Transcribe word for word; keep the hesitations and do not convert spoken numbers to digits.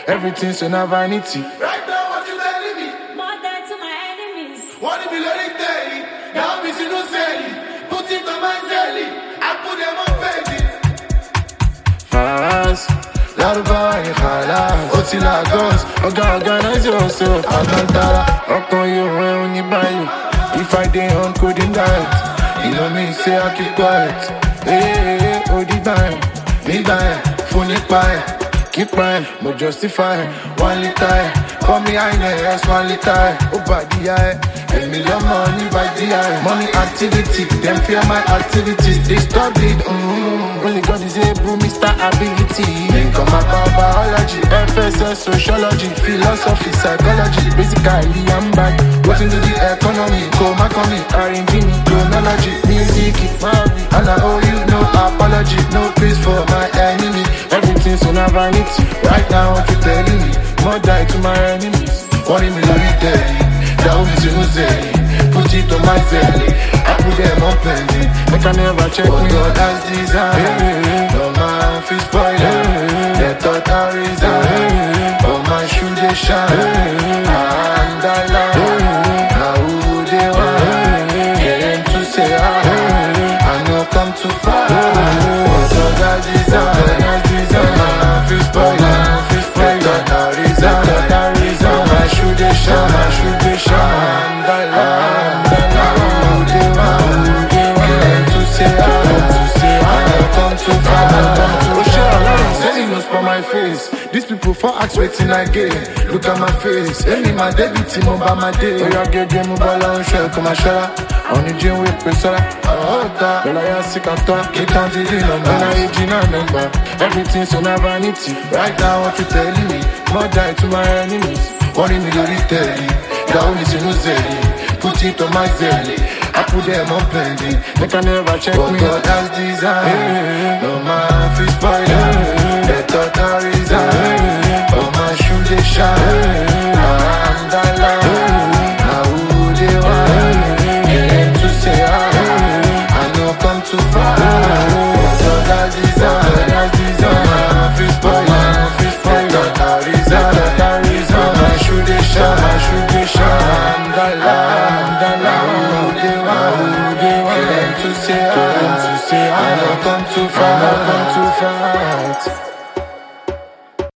Everything's in a vanity. Right now, what you telling me? More dead to my enemies. What if you let it tell you? Now, Miss Innocent, put it on my zelly. I put them on Fendi. Fast, Laruba and Hala, Oti Lagos, Oga organize yourself, Agantara, Okon you when you buy you. If I dey on coding diet, you know me say I keep quiet. Hey, hey, hey, Odi bang, me bang, phone it bang, keep bang, but justify, one liter, call me highness, one liter, oh body eye. A million money by the eye. Money activity, them fear my activities. They stop it, mm-hmm. Only God is able, Mister Ability. Think on my biology, F S S, sociology, philosophy, psychology. Basically, I'm back. What's into the economy? Go my money, R and B, chronology, music, and I owe you no apology, no peace for my enemy. Everything's on a vanity. Right now, what you telling me? More die to my enemies. Worry me, love you daily. That was you say, put it on my belly. I put them on pending. They can never check me. God has designed. No man feel spoiler. They thought I resign. Oh my shoe they shine. And I lie. Now who they want? Getting to say I know come too far. But God has designed. No man feel spoiler. They thought I resign. Oh my shoe they shine. My shoe they shine. For my face, these people for ask waiting again. Look at my face, any my debit team over my day. Oh, you get game mobile on shell, come and share. On the gym with Pesara, oh, that. When I ask sick and talk, get on the number. When I age in a number, everything's on a vanity. Right now, what you telling me? More die to my enemies. Worry me, don't tell you. That only see no zelly. Put it on my zelly. I put them on pending. They can never check me. God has designed. No man feel spoiler.